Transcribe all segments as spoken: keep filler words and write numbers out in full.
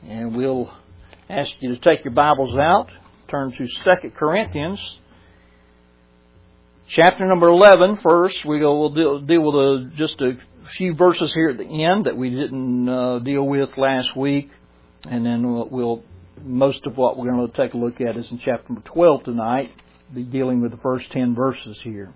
And we'll ask you to take your Bibles out, turn to Second Corinthians, chapter number eleven. First, we'll deal, deal with a, just a few verses here at the end that we didn't uh, deal with last week. And then we'll, we'll, most of what we're going to take a look at is in chapter number twelve tonight. Be dealing with the first ten verses here.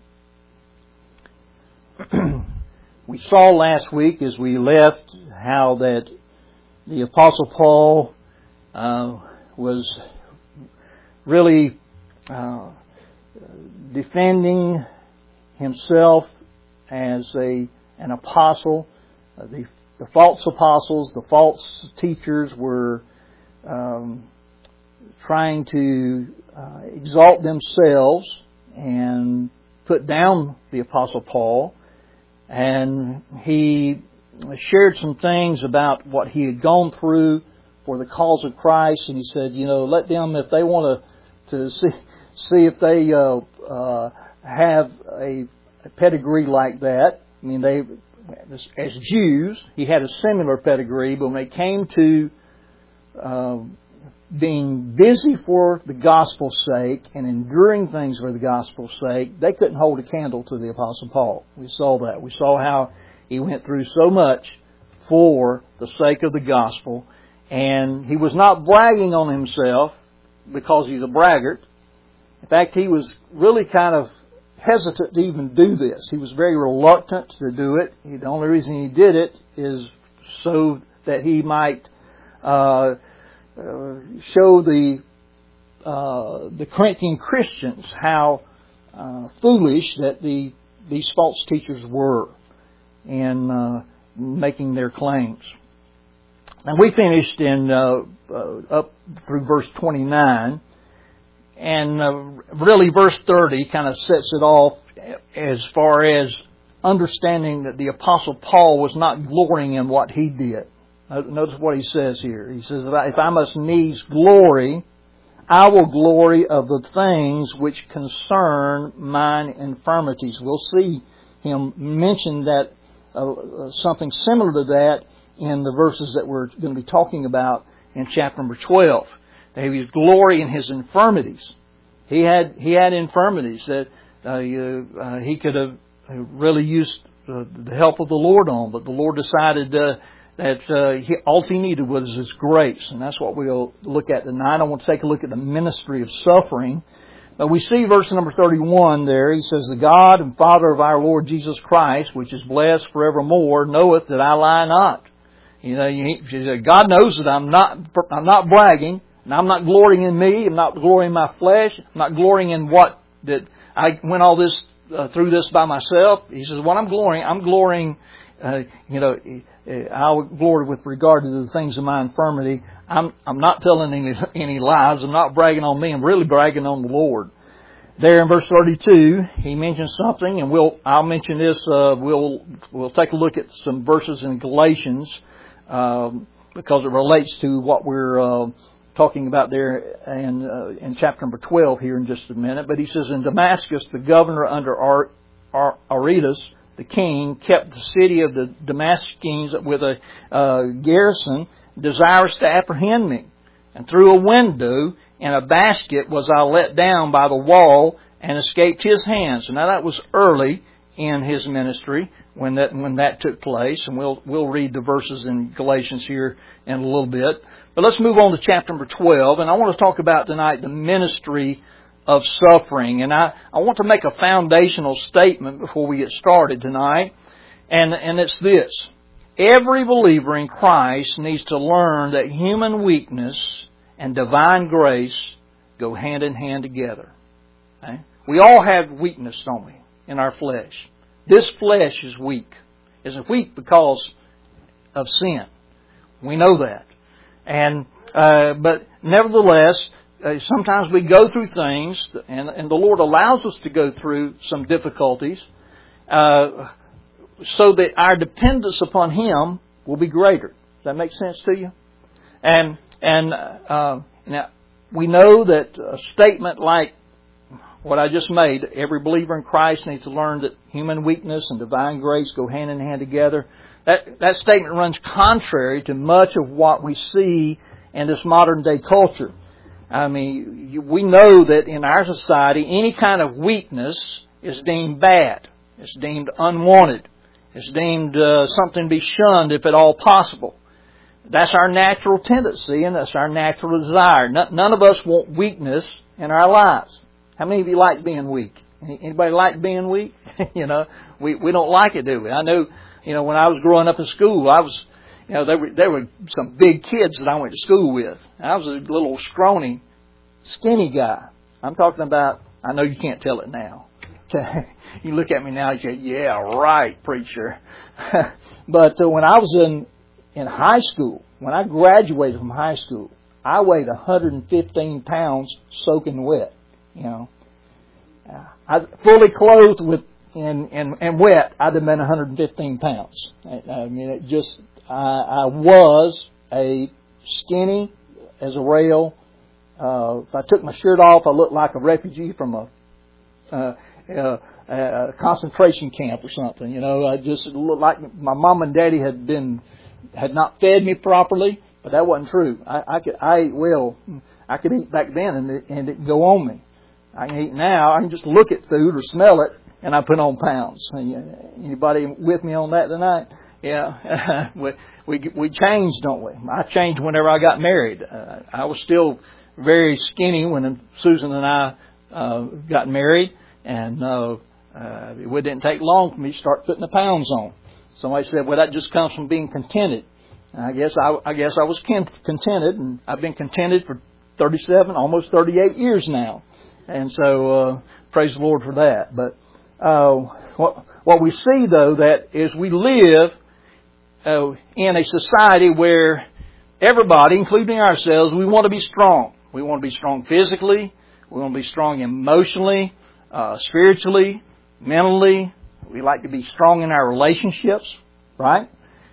We saw last week as we left how that the Apostle Paul uh, was really uh, defending himself as a an apostle. Uh, the, the false apostles, the false teachers were um, trying to uh, exalt themselves and put down the Apostle Paul. And he shared some things about what he had gone through for the cause of Christ. And he said, you know, let them, if they want to, to see, see if they uh, uh, have a, a pedigree like that. I mean, they, as Jews, he had a similar pedigree, but when it came to uh, being busy for the gospel's sake and enduring things for the gospel's sake, they couldn't hold a candle to the Apostle Paul. We saw that. We saw how he went through so much for the sake of the gospel. And he was not bragging on himself because he's a braggart. In fact, he was really kind of hesitant to even do this. He was very reluctant to do it. The only reason he did it is so that he might uh, uh, show the uh, the Corinthian Christians how uh, foolish that the these false teachers were in uh, making their claims. And we finished in uh, uh, up through verse twenty-nine. And uh, really verse thirty kind of sets it off as far as understanding that the Apostle Paul was not glorying in what he did. Notice what he says here. He says, if I must needs glory, I will glory of the things which concern mine infirmities. We'll see him mention that uh, something similar to that in the verses that we're going to be talking about in chapter number twelve. He was glory in his infirmities. He had he had infirmities that uh, uh, he could have really used uh, the help of the Lord on, but the Lord decided uh, that uh, he, all he needed was His grace, and that's what we'll look at tonight. I want to take a look at the ministry of suffering. But we see verse number thirty-one there. He says, "The God and Father of our Lord Jesus Christ, which is blessed forevermore, knoweth that I lie not." You know, he, God knows that I'm not I'm not bragging. And I'm not glorying in me. I'm not glorying in my flesh. I'm not glorying in what that I went all this uh, through this by myself. He says, "What I'm glorying, I'm glorying. Uh, you know, I'll glory with regard to the things of my infirmity. I'm I'm not telling any any lies. I'm not bragging on me. I'm really bragging on the Lord." There in verse thirty-two, he mentions something, and we'll I'll mention this. Uh, we'll we'll take a look at some verses in Galatians um, because it relates to what we're. Uh, talking about there in, uh, in chapter number twelve here in just a minute. But he says, "In Damascus, the governor under Ar- Ar- Aretas, the king, kept the city of the Damascus with a uh, garrison, desirous to apprehend me. And through a window in a basket was I let down by the wall and escaped his hands." And now that was early in his ministry when that when that took place. And we'll we'll read the verses in Galatians here in a little bit. But let's move on to chapter number twelve, and I want to talk about tonight the ministry of suffering. And I, I want to make a foundational statement before we get started tonight, and, and it's this. Every believer in Christ needs to learn that human weakness and divine grace go hand in hand together. Okay? We all have weakness, don't we, in our flesh. This flesh is weak. It's weak because of sin. We know that. And uh, but nevertheless, uh, sometimes we go through things, and, and the Lord allows us to go through some difficulties, uh, so that our dependence upon Him will be greater. Does that make sense to you? And and uh, now we know that a statement like what I just made, every believer in Christ needs to learn that human weakness and divine grace go hand in hand together. that, that statement runs contrary to much of what we see in this modern day culture. I mean, you, we know that in our society, any kind of weakness is deemed bad. It's deemed unwanted. It's deemed uh, something to be shunned if at all possible. That's our natural tendency and that's our natural desire. No, none of us want weakness in our lives. How many of you like being weak? Anybody like being weak? you know, we, we don't like it, do we? I know, you know, when I was growing up in school, I was, you know, there were, there were some big kids that I went to school with. I was a little scrawny, skinny guy. I'm talking about, I know you can't tell it now. You look at me now and say, yeah, right, preacher. But uh, when I was in, in high school, when I graduated from high school, I weighed one hundred fifteen pounds soaking wet, you know. Uh, I was fully clothed with and, and, and wet, I'd have been one hundred fifteen pounds. I, I mean, it just, I, I was a skinny as a rail. Uh, if I took my shirt off, I looked like a refugee from a, uh, uh, a concentration camp or something. You know, I just looked like my mom and daddy had been, had not fed me properly, but that wasn't true. I, I could, I ate well. I could eat back then and it, and it didn't go on me. I can eat now. I can just look at food or smell it, and I put on pounds. Anybody with me on that tonight? Yeah, we, we we change, don't we? I changed whenever I got married. Uh, I was still very skinny when Susan and I uh, got married, and uh, uh, it didn't take long for me to start putting the pounds on. Somebody said, "Well, that just comes from being contented." And I guess I, I guess I was contented, and I've been contented for thirty-seven, almost thirty-eight years now. And so, uh, praise the Lord for that. But uh, what, what we see, though, that is we live uh, in a society where everybody, including ourselves, we want to be strong. We want to be strong physically. We want to be strong emotionally, uh, spiritually, mentally. We like to be strong in our relationships, right?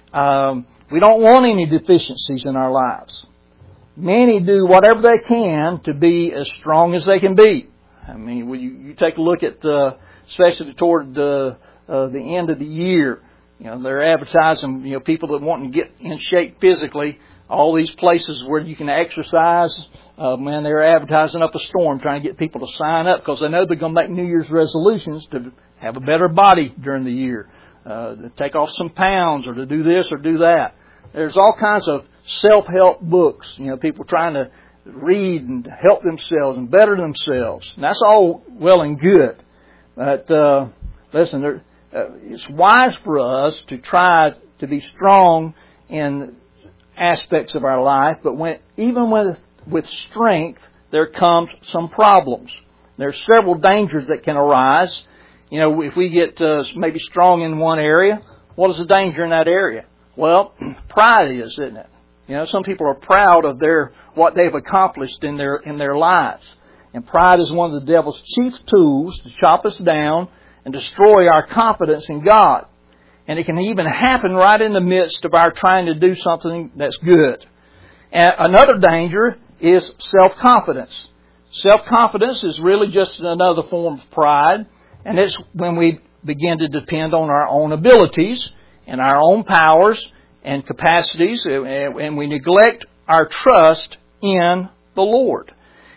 Um, we don't want any deficiencies in our lives. Many do whatever they can to be as strong as they can be. I mean, when you, you take a look at, uh, especially toward the uh, the end of the year, you know, they're advertising, you know, people that want to get in shape physically. All these places where you can exercise, uh, man, they're advertising up a storm trying to get people to sign up because they know they're going to make New Year's resolutions to have a better body during the year, uh, to take off some pounds or to do this or do that. There's all kinds of self-help books, you know, people trying to read and help themselves and better themselves. And that's all well and good. But, uh, listen, there, uh, it's wise for us to try to be strong in aspects of our life, but when, even with, with strength, there comes some problems. There are several dangers that can arise. You know, if we get uh, maybe strong in one area, what is the danger in that area? Well, pride is, isn't it? You know, some people are proud of their what they've accomplished in their in their lives. And pride is one of the devil's chief tools to chop us down and destroy our confidence in God. And it can even happen right in the midst of our trying to do something that's good. And another danger is self-confidence. Self-confidence is really just another form of pride. And it's when we begin to depend on our own abilities and our own powers and capacities, and we neglect our trust in the Lord.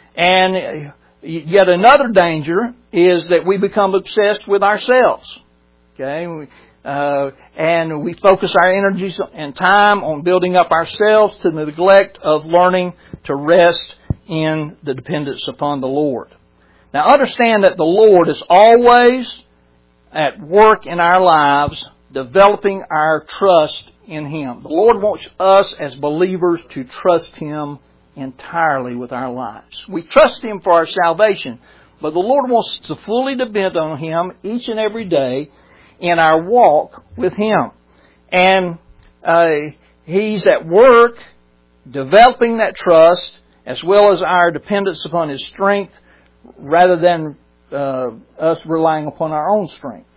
And yet another danger is that we become obsessed with ourselves. Okay, uh, and we focus our energies and time on building up ourselves to the neglect of learning to rest in the dependence upon the Lord. Now understand that the Lord is always at work in our lives, developing our trust in Him. The Lord wants us as believers to trust Him entirely with our lives. We trust Him for our salvation, but the Lord wants us to fully depend on Him each and every day in our walk with Him. And uh, He's at work developing that trust as well as our dependence upon His strength rather than uh, us relying upon our own strength.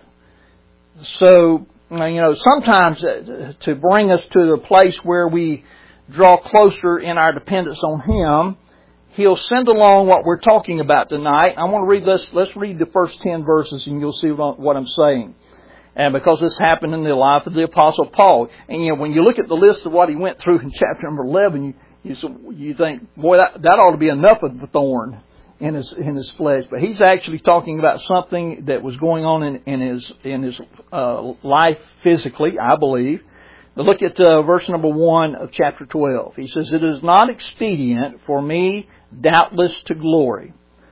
So, you know, sometimes to bring us to the place where we draw closer in our dependence on Him, He'll send along what we're talking about tonight. I want to read this. Let's read the first ten verses and you'll see what I'm saying. And because this happened in the life of the Apostle Paul. And, you know, when you look at the list of what he went through in chapter number eleven, you you, you think, boy, that, that ought to be enough of the thorn in his in his flesh. But he's actually talking about something that was going on in, in his in his uh, life physically, I believe. But look at uh, verse number one of chapter twelve. He says, "It is not expedient for me, doubtless, to glory.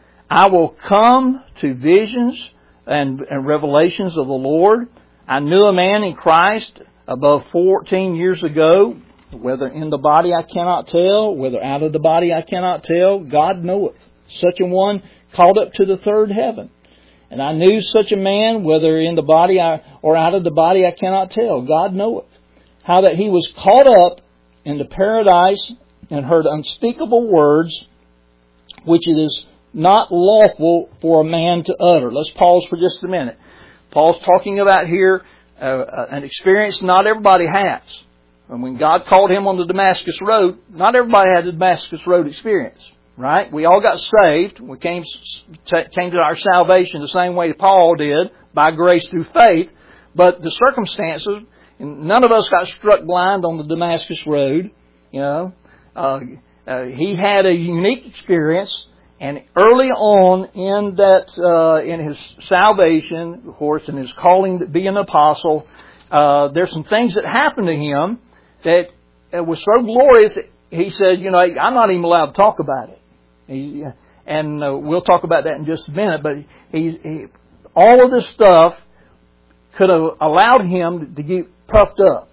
I will come to visions and, and revelations of the Lord. I knew a man in Christ above fourteen years ago, whether in the body I cannot tell, whether out of the body I cannot tell. God knoweth. Such a one called up to the third heaven. And I knew such a man, whether in the body I, or out of the body I cannot tell. God knoweth. How that he was caught up into paradise and heard unspeakable words, which it is not lawful for a man to utter." Let's pause for just a minute. Paul's talking about here uh, an experience not everybody has. And when God called him on the Damascus Road, not everybody had the Damascus Road experience, right? We all got saved. We came came to our salvation the same way Paul did, by grace through faith. But the circumstances, none of us got struck blind on the Damascus Road. You know, uh, uh, he had a unique experience. And early on in that, uh, in his salvation, of course, in his calling to be an apostle, uh, there's some things that happened to him that it was so glorious that he said, you know, I'm not even allowed to talk about it. He, and uh, we'll talk about that in just a minute. But he, he, all of this stuff could have allowed him to get puffed up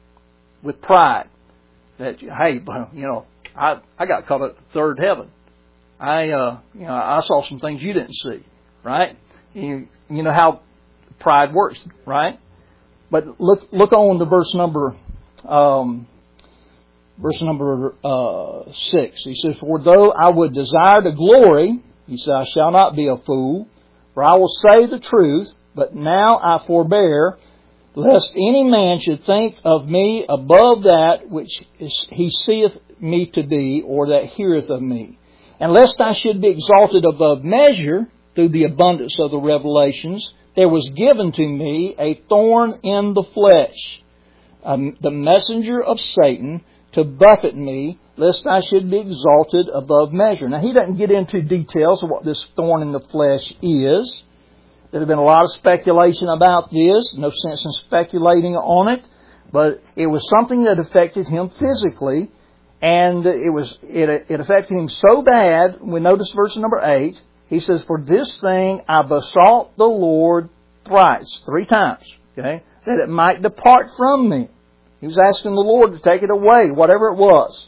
with pride. That, hey, you know, I, I got caught at the third heaven. I, uh, you know, I saw some things you didn't see, right? You, you know how pride works, right? But look, look on to verse number, um, verse number uh, six. He says, "For though I would desire to glory," he said, "I shall not be a fool, for I will say the truth. But now I forbear, lest any man should think of me above that which is, he seeth me to be, or that heareth of me. And lest I should be exalted above measure through the abundance of the revelations, there was given to me a thorn in the flesh, um, the messenger of Satan, to buffet me, lest I should be exalted above measure." Now, he doesn't get into details of what this thorn in the flesh is. There's been a lot of speculation about this. No sense in speculating on it. But it was something that affected him physically. And it was it, it affected him so bad. We notice verse number eight. He says, "For this thing I besought the Lord thrice," three times, okay, "that it might depart from me." He was asking the Lord to take it away, whatever it was.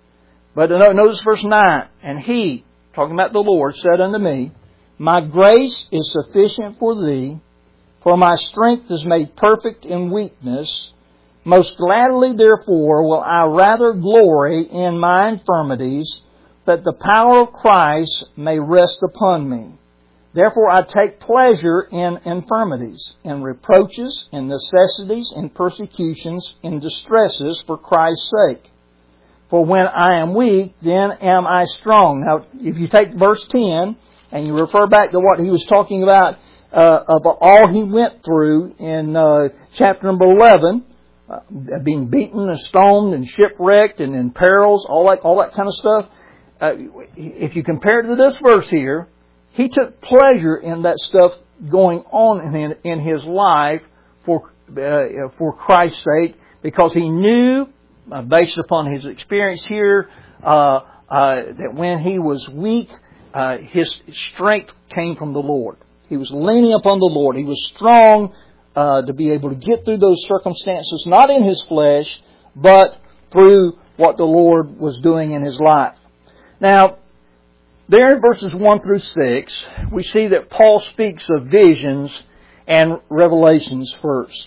But notice verse nine. "And he," talking about the Lord, "said unto me, My grace is sufficient for thee, for my strength is made perfect in weakness. Most gladly, therefore, will I rather glory in my infirmities, that the power of Christ may rest upon me. Therefore I take pleasure in infirmities, in reproaches, in necessities, in persecutions, in distresses for Christ's sake. For when I am weak, then am I strong." Now, if you take verse ten and you refer back to what he was talking about uh, of all he went through in uh, chapter number eleven, uh, being beaten and stoned and shipwrecked and in perils, all that, all that kind of stuff. Uh, if you compare it to this verse here, he took pleasure in that stuff going on in, in his life for uh, for Christ's sake, because he knew, uh, based upon his experience here, uh, uh, that when he was weak, uh, his strength came from the Lord. He was leaning upon the Lord. He was strong uh, to be able to get through those circumstances, not in his flesh, but through what the Lord was doing in his life. Now, there in verses one through six, we see that Paul speaks of visions and revelations first.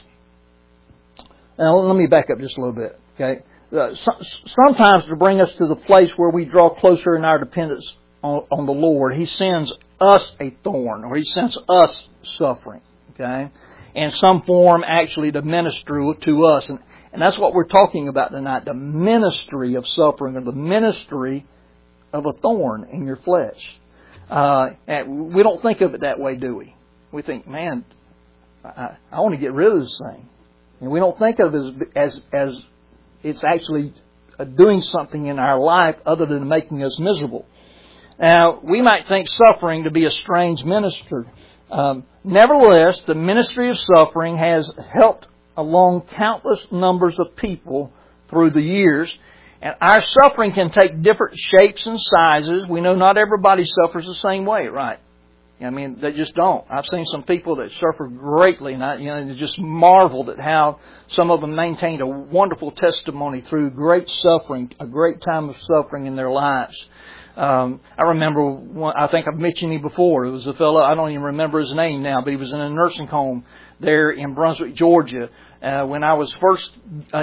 Now, let me back up just a little bit. Okay, uh, so, sometimes to bring us to the place where we draw closer in our dependence on, on the Lord, He sends us a thorn, or He sends us suffering. Okay, in some form, actually, to minister to us, and and that's what we're talking about tonight: the ministry of suffering, or the ministry of a thorn in your flesh. Uh, and we don't think of it that way, do we? We think, man, I, I want to get rid of this thing. And we don't think of it as, as, as it's actually doing something in our life other than making us miserable. Now, we might think suffering to be a strange minister. Um, nevertheless, the ministry of suffering has helped along countless numbers of people through the years. And our suffering can take different shapes and sizes. We know not everybody suffers the same way, right? I mean, they just don't. I've seen some people that suffer greatly, and I, you know, just marveled at how some of them maintained a wonderful testimony through great suffering, a great time of suffering in their lives. Um, I remember, one, I think I've mentioned him before. It was a fellow, I don't even remember his name now, but he was in a nursing home there in Brunswick, Georgia. Uh, when I was first uh,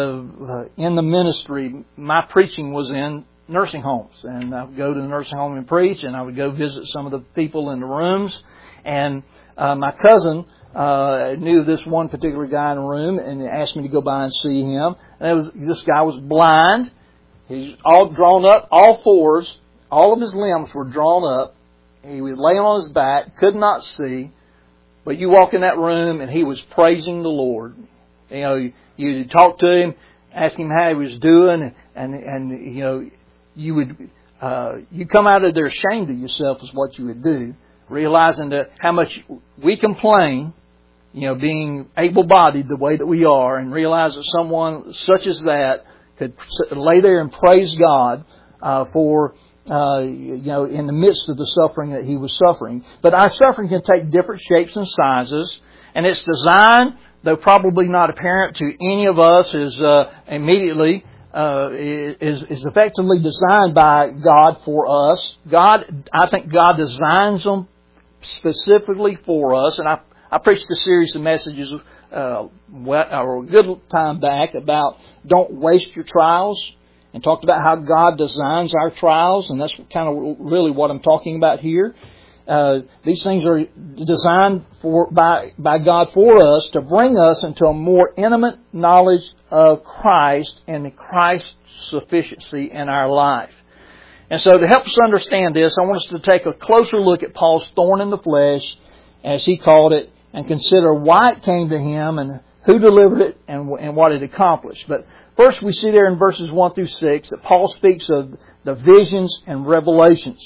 uh, in the ministry, my preaching was in nursing homes. And I would go to the nursing home and preach, and I would go visit some of the people in the rooms. And uh, my cousin uh, knew this one particular guy in the room and asked me to go by and see him. And it was, this guy was blind. He's all drawn up, all fours. All of his limbs were drawn up. He was laying on his back, could not see. But you walk in that room and he was praising the Lord. You know, you, you talk to him, ask him how he was doing, and, and you know, you would uh, you come out of there ashamed of yourself is what you would do, realizing that how much we complain, you know, being able-bodied the way that we are, and realize that someone such as that could lay there and praise God uh, for, uh, you know, in the midst of the suffering that he was suffering. But our suffering can take different shapes and sizes, and its design, though probably not apparent to any of us, is uh, immediately uh, is is effectively designed by God for us. God, I think God designs them specifically for us, and I I preached a series of messages uh, a good time back about don't waste your trials, and talked about how God designs our trials, and that's kind of really what I'm talking about here. Uh, these things are designed for by by God for us to bring us into a more intimate knowledge of Christ and Christ's sufficiency in our life. And so to help us understand this, I want us to take a closer look at Paul's thorn in the flesh, as he called it, and consider why it came to him and who delivered it and, and what it accomplished. But first we see there in verses one through six that Paul speaks of the visions and revelations.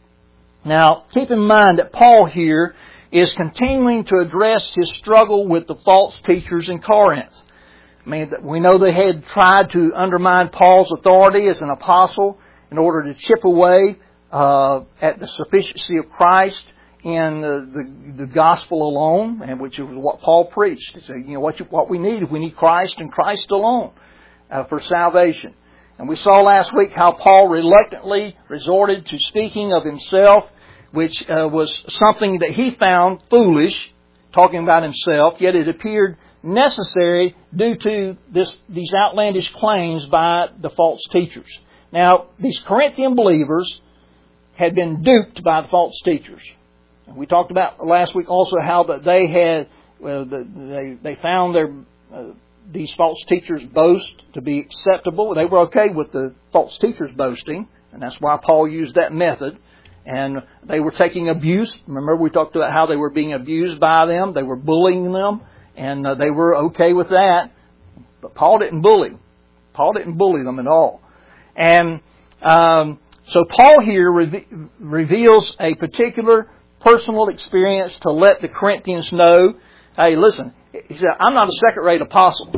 Now, keep in mind that Paul here is continuing to address his struggle with the false teachers in Corinth. I mean, we know they had tried to undermine Paul's authority as an apostle in order to chip away uh, at the sufficiency of Christ in the, the, the gospel alone, and which is what Paul preached. He said, you know, what, you, what we need, we need Christ and Christ alone uh, for salvation. And we saw last week how Paul reluctantly resorted to speaking of himself, which uh, was something that he found foolish, talking about himself, yet it appeared necessary due to this, these outlandish claims by the false teachers. Now, these Corinthian believers had been duped by the false teachers. We talked about last week also how that they had, well, the, they they found their uh, these false teachers' boast to be acceptable. They were okay with the false teachers boasting, and that's why Paul used that method. And they were taking abuse. Remember, we talked about how they were being abused by them. They were bullying them, and uh, they were okay with that. But Paul didn't bully. Paul didn't bully them at all. And um, so Paul here re- reveals a particular personal experience to let the Corinthians know, hey, listen, he said, I'm not a second-rate apostle.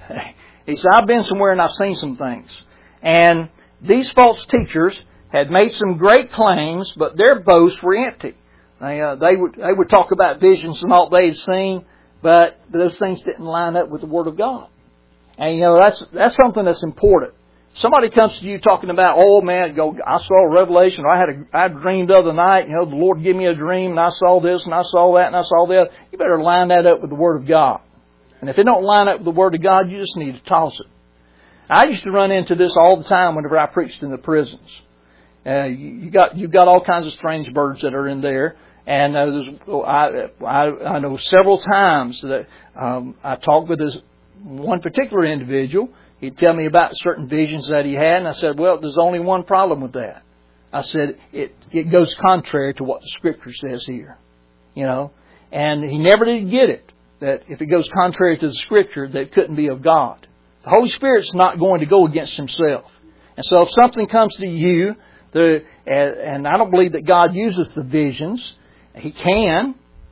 He said, I've been somewhere and I've seen some things. And these false teachers had made some great claims, but their boasts were empty. They, uh, they would they would talk about visions and all they had seen, but those things didn't line up with the Word of God. And you know that's that's something that's important. Somebody comes to you talking about, oh man, go, I saw a revelation, or I had a I dreamed the other night. You know, the Lord gave me a dream, and I saw this, and I saw that, and I saw that. You better line that up with the Word of God. And if it don't line up with the Word of God, you just need to toss it. I used to run into this all the time whenever I preached in the prisons. Uh, you, you got you've got all kinds of strange birds that are in there, and uh, there's, I, I I know several times that um, I talked with this one particular individual. He'd tell me about certain visions that he had, and I said, "Well, there's only one problem with that." I said, "It it goes contrary to what the Scripture says here, you know." And he never did get it. that if it goes contrary to the Scripture, that it couldn't be of God. The Holy Spirit's not going to go against Himself. And so if something comes to you, the, and I don't believe that God uses the visions. He can.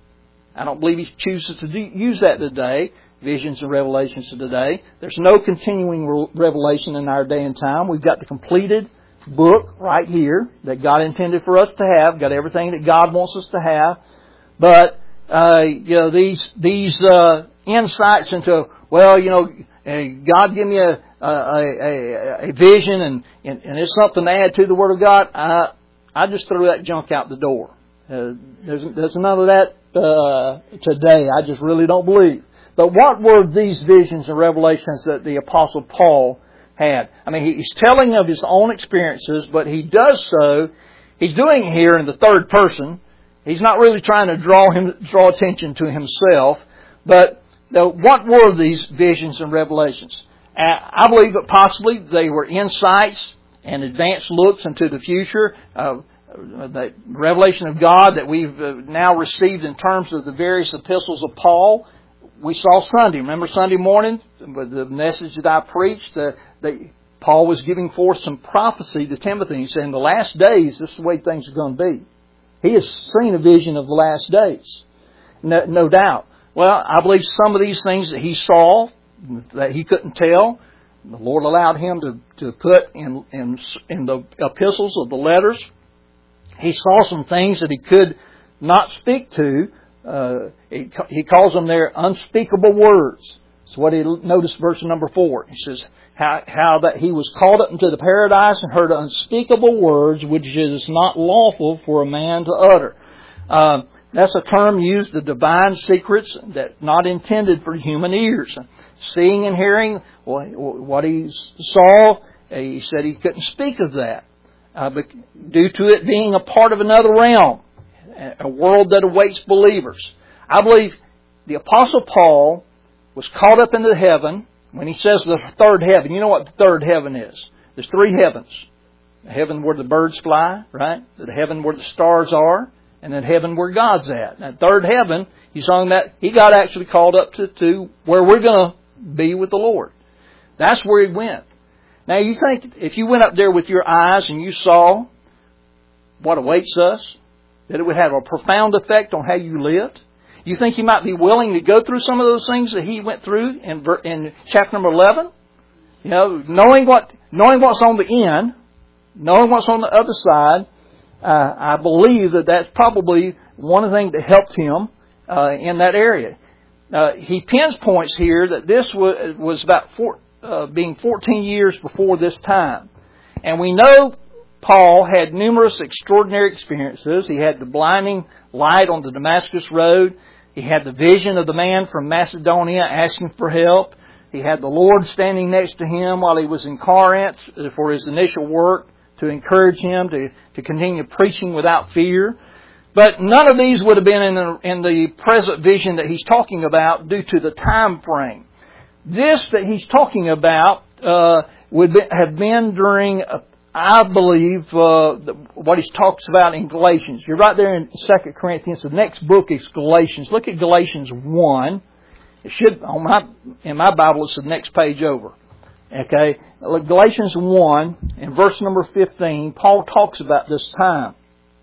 I don't believe He chooses to do, use that today, visions and revelations of today. There's no continuing revelation in our day and time. We've got the completed book right here that God intended for us to have. Got everything that God wants us to have. But uh, you know, these these uh, insights into, well, you know, God give me a a, a, a vision and, and and it's something to add to the Word of God. I I just threw that junk out the door. Uh, there's there's none of that uh, today. I just really don't believe. But what were these visions and revelations that the Apostle Paul had? I mean, he's telling of his own experiences, but he does so. He's doing it here in the third person. He's not really trying to draw him draw attention to himself. But uh, what were these visions and revelations? Uh, I believe that possibly they were insights and advanced looks into the future. Uh, the revelation of God that we've uh, now received in terms of the various epistles of Paul. We saw Sunday. Remember Sunday morning with the message that I preached? Uh, that Paul was giving forth some prophecy to Timothy. He said, in the last days, this is the way things are going to be. He has seen a vision of the last days. No, no doubt. Well, I believe some of these things that he saw that he couldn't tell, the Lord allowed him to, to put in, in, in the epistles of the letters. He saw some things that he could not speak to. Uh, he, he calls them there unspeakable words. So what he noticed verse number four. He says, how, how that he was called up into the paradise and heard unspeakable words which it is not lawful for a man to utter. Uh, that's a term used to divine secrets that not intended for human ears. Seeing and hearing what he saw, he said he couldn't speak of that. Uh, but due to it being a part of another realm, a world that awaits believers. I believe the Apostle Paul was caught up into heaven. When he says the third heaven, you know what the third heaven is? There's three heavens. The heaven where the birds fly, right? The heaven where the stars are, and then heaven where God's at. That third heaven, he's on that. He got actually called up to, to where we're going to be with the Lord. That's where he went. Now you think if you went up there with your eyes and you saw what awaits us, that it would have a profound effect on how you lived? You think you might be willing to go through some of those things that he went through in, in chapter number eleven? You know, knowing what knowing what's on the end, knowing what's on the other side, uh, I believe that that's probably one of the things that helped him uh, in that area. Uh, he pinpoints here that this was, was about four, uh, being fourteen years before this time. And we know Paul had numerous extraordinary experiences. He had the blinding light on the Damascus Road. He had the vision of the man from Macedonia asking for help. He had the Lord standing next to him while he was in Corinth for his initial work to encourage him to, to continue preaching without fear. But none of these would have been in the, in the present vision that he's talking about due to the time frame. This that he's talking about uh, would be, have been during a I believe uh, what he talks about in Galatians. You're right there in Second Corinthians. The next book is Galatians. Look at Galatians one. It should on my in my Bible it's the next page over. Okay, look, Galatians one in verse number fifteen. Paul talks about this time.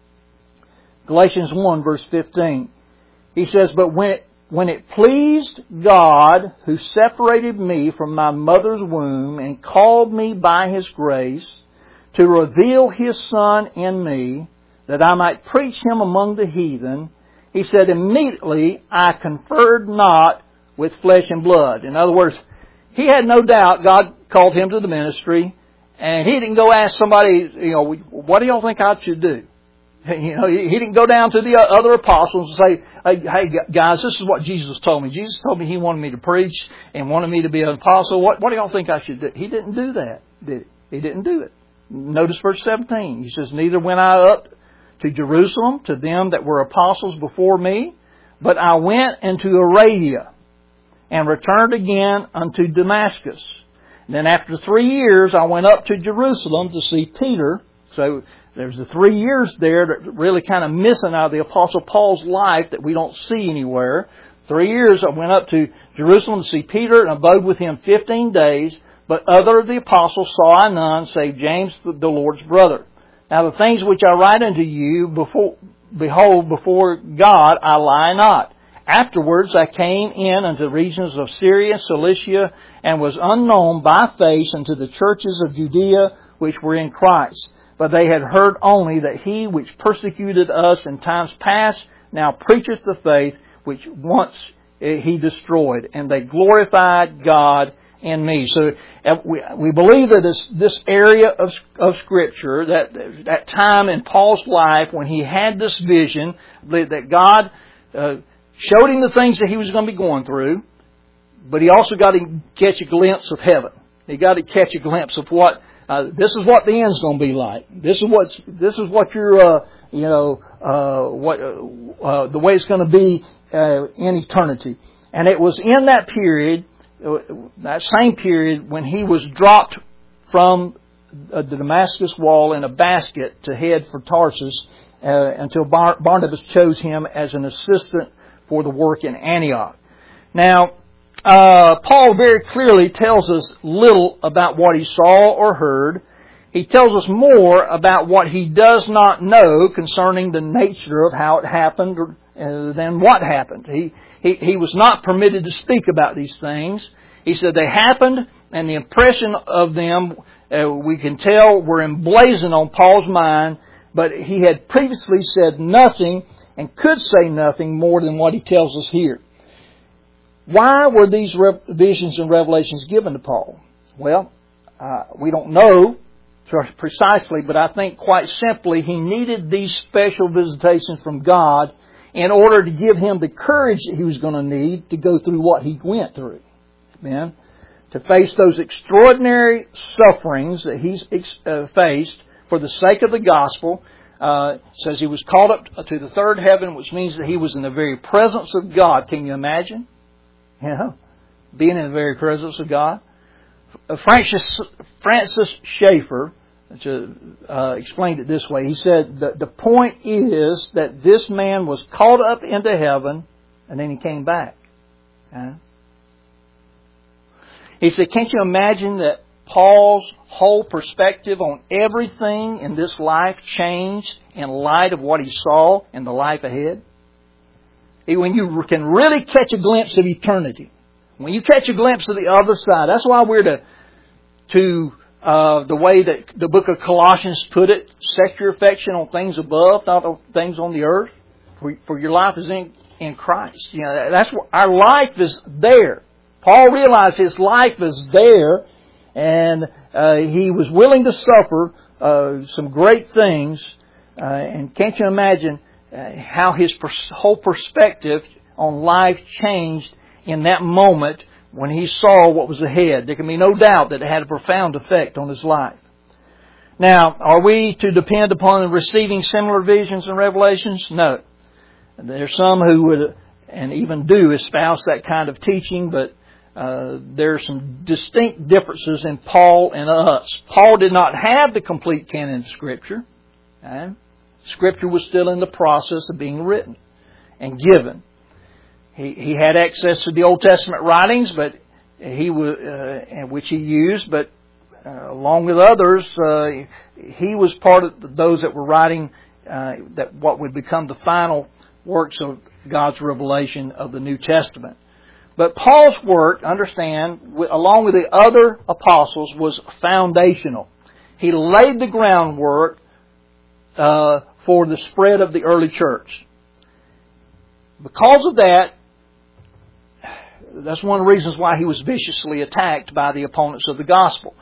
Galatians one verse fifteen. He says, "But when it, when it pleased God, who separated me from my mother's womb and called me by His grace, to reveal His Son in me, that I might preach Him among the heathen," he said, "immediately I conferred not with flesh and blood." In other words, he had no doubt God called him to the ministry, and he didn't go ask somebody, you know, what do y'all think I should do? You know, he didn't go down to the other apostles and say, hey, guys, this is what Jesus told me. Jesus told me He wanted me to preach and wanted me to be an apostle. What, what do y'all think I should do? He didn't do that, did he? He didn't do it. Notice verse seventeen. He says, "Neither went I up to Jerusalem to them that were apostles before me, but I went into Arabia and returned again unto Damascus. And then after three years I went up to Jerusalem to see Peter." So there's the three years there that really kind of missing out of the Apostle Paul's life that we don't see anywhere. three years I went up to Jerusalem to see Peter and abode with him fifteen days, but other of the apostles saw I none, save James the Lord's brother. Now the things which I write unto you, before, behold, before God I lie not. Afterwards I came in unto the regions of Syria, Cilicia, and was unknown by face unto the churches of Judea which were in Christ. But they had heard only that he which persecuted us in times past now preacheth the faith which once he destroyed. And they glorified God in me. So we, we believe that this, this area of, of Scripture, that, that time in Paul's life when he had this vision, that God uh, showed him the things that he was going to be going through, but he also got to catch a glimpse of heaven. He got to catch a glimpse of what uh, this is what the end's going to be like. This is what this is what your uh, you know uh, what uh, the way it's going to be uh, in eternity. And it was in that period, that same period, when he was dropped from the Damascus wall in a basket to head for Tarsus uh, until Bar- Barnabas chose him as an assistant for the work in Antioch. Now, uh, Paul very clearly tells us little about what he saw or heard. He tells us more about what he does not know concerning the nature of how it happened uh, than what happened. He, he, he was not permitted to speak about these things. He said they happened, and the impression of them, uh, we can tell, were emblazoned on Paul's mind, but he had previously said nothing and could say nothing more than what he tells us here. Why were these visions and revelations given to Paul? Well, uh, we don't know precisely, but I think quite simply he needed these special visitations from God in order to give him the courage that he was going to need to go through what he went through. Amen. To face those extraordinary sufferings that he's uh, faced for the sake of the gospel. Uh, it says he was called up to the third heaven, which means that he was in the very presence of God. Can you imagine? You know, being in the very presence of God. Uh, Francis, Francis Schaeffer uh, explained it this way. He said that the point is that this man was called up into heaven and then he came back. Uh, he said, can't you imagine that Paul's whole perspective on everything in this life changed in light of what he saw in the life ahead? When you can really catch a glimpse of eternity, when you catch a glimpse of the other side, that's why we're to, to uh, the way that the book of Colossians put it, set your affection on things above, not on things on the earth, for, for your life is in, in Christ. You know, that's what our life is there. Paul realized his life is there, and uh, he was willing to suffer uh, some great things. Uh, and can't you imagine uh, how his pers- whole perspective on life changed in that moment when he saw what was ahead? There can be no doubt that it had a profound effect on his life. Now, are we to depend upon receiving similar visions and revelations? No. There's some who would, and even do, espouse that kind of teaching, but Uh, there are some distinct differences in Paul and us. Paul did not have the complete canon of Scripture. Okay? Scripture was still in the process of being written and given. He, he had access to the Old Testament writings, but he was, uh, which he used, but uh, along with others, uh, he was part of those that were writing uh, that what would become the final works of God's revelation of the New Testament. But Paul's work, understand, along with the other apostles, was foundational. He laid the groundwork uh, for the spread of the early church. Because of that, that's one of the reasons why he was viciously attacked by the opponents of the gospel.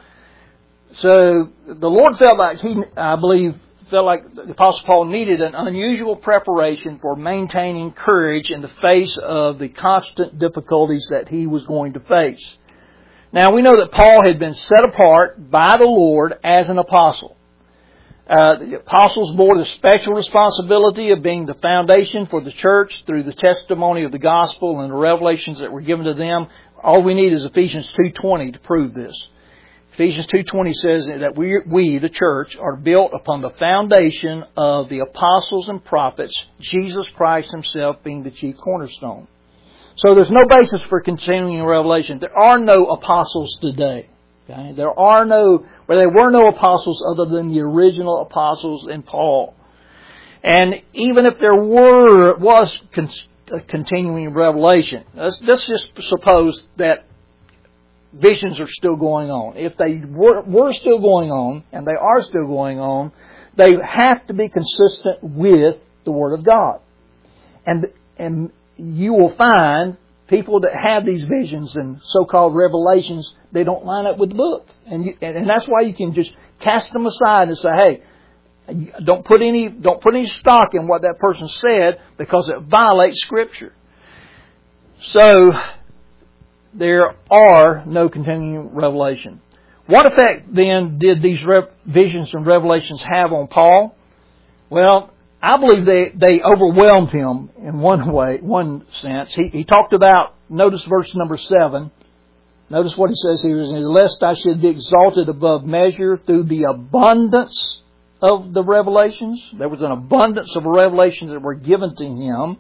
So the Lord felt like he, I believe, felt like the Apostle Paul needed an unusual preparation for maintaining courage in the face of the constant difficulties that he was going to face. Now, we know that Paul had been set apart by the Lord as an apostle. Uh, the apostles bore the special responsibility of being the foundation for the church through the testimony of the gospel and the revelations that were given to them. All we need is Ephesians two twenty to prove this. Ephesians two twenty says that we, we, the church, are built upon the foundation of the apostles and prophets, Jesus Christ Himself being the chief cornerstone. So there's no basis for continuing revelation. There are no apostles today. Okay? There are no, well, there were no apostles other than the original apostles in Paul. And even if there were, was con- continuing revelation, let's, let's just suppose that visions are still going on. If they were, were still going on, and they are still going on, they have to be consistent with the Word of God. And, and you will find people that have these visions and so-called revelations, they don't line up with the book. And, you, and, and that's why you can just cast them aside and say, hey, don't put any, don't put any stock in what that person said because it violates Scripture. So, there are no continuing revelation. What effect then did these rev- visions and revelations have on Paul? Well, I believe they, they overwhelmed him in one way, one sense. He, he talked about, notice verse number seven. Notice what he says here, lest I should be exalted above measure through the abundance of the revelations. There was an abundance of revelations that were given to him.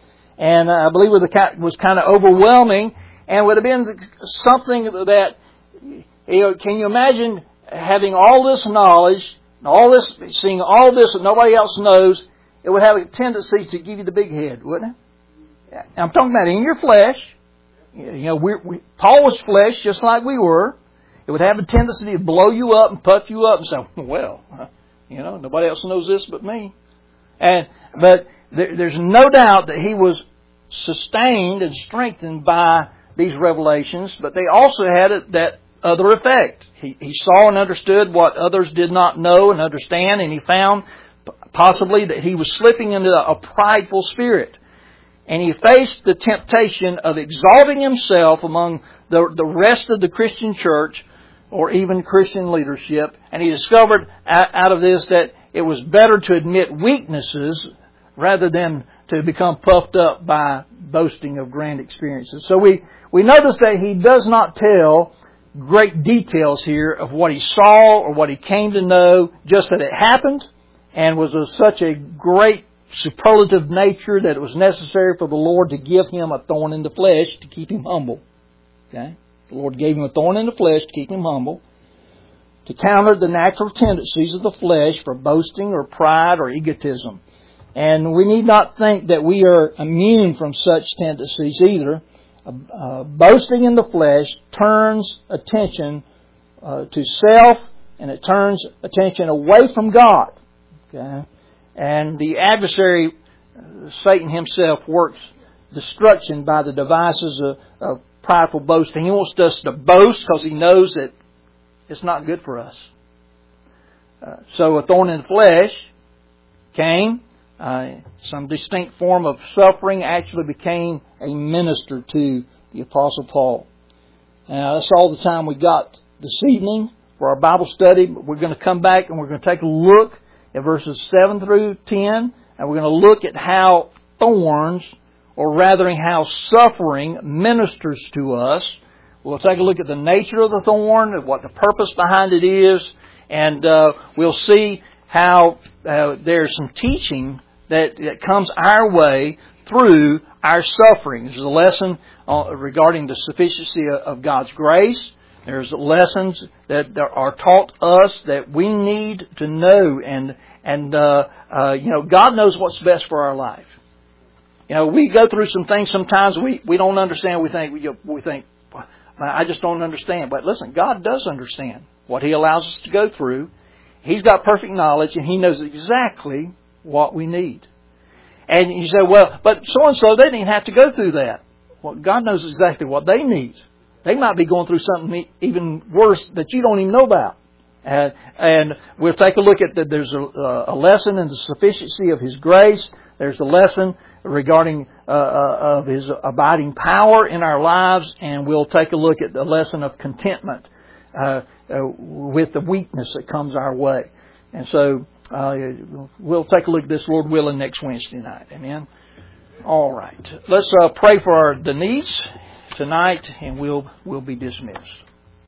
And I believe it was kind of overwhelming. And would have been something that, you know, can you imagine having all this knowledge, all this, seeing all this that nobody else knows? It would have a tendency to give you the big head, wouldn't it? I'm talking about in your flesh. You know, we, we, Paul was flesh just like we were. It would have a tendency to blow you up and puff you up and say, well, you know, nobody else knows this but me. And but there, there's no doubt that he was sustained and strengthened by these revelations, but they also had that other effect. He, he saw and understood what others did not know and understand, and he found possibly that he was slipping into a prideful spirit. And he faced the temptation of exalting himself among the, the rest of the Christian church or even Christian leadership. And he discovered out of this that it was better to admit weaknesses rather than to become puffed up by boasting of grand experiences. So we, we notice that he does not tell great details here of what he saw or what he came to know, just that it happened and was of such a great superlative nature that it was necessary for the Lord to give him a thorn in the flesh to keep him humble. Okay? The Lord gave him a thorn in the flesh to keep him humble, to counter the natural tendencies of the flesh for boasting or pride or egotism. And we need not think that we are immune from such tendencies either. Uh, uh, boasting in the flesh turns attention uh, to self, and it turns attention away from God. Okay? And the adversary, uh, Satan himself, works destruction by the devices of, of prideful boasting. He wants us to boast because he knows that it's not good for us. Uh, so a thorn in the flesh came. Uh, some distinct form of suffering actually became a minister to the Apostle Paul. Now, that's all the time we got this evening for our Bible study. We're going to come back and we're going to take a look at verses seven through ten, and we're going to look at how thorns, or rather how suffering, ministers to us. We'll take a look at the nature of the thorn, what the purpose behind it is, and uh, we'll see how uh, there's some teaching that, that comes our way through our suffering. There's a lesson uh, regarding the sufficiency of, of God's grace. There's lessons that are taught us that we need to know, and and uh, uh, you know, God knows what's best for our life. You know, we go through some things sometimes we, we don't understand. We think we we think I just don't understand. But listen, God does understand what He allows us to go through. He's got perfect knowledge, and He knows exactly what we need. And you say, well, but so and so they didn't have to go through that. Well, God knows exactly what they need. They might be going through something even worse that you don't even know about. And, and we'll take a look at that. There's a, a lesson in the sufficiency of His grace. There's a lesson regarding uh, uh, of His abiding power in our lives. And we'll take a look at the lesson of contentment uh, uh, with the weakness that comes our way. And so uh, we'll take a look at this, Lord willing, next Wednesday night. Amen. All right. Let's uh, pray for our, the needs tonight, and we'll we'll be dismissed.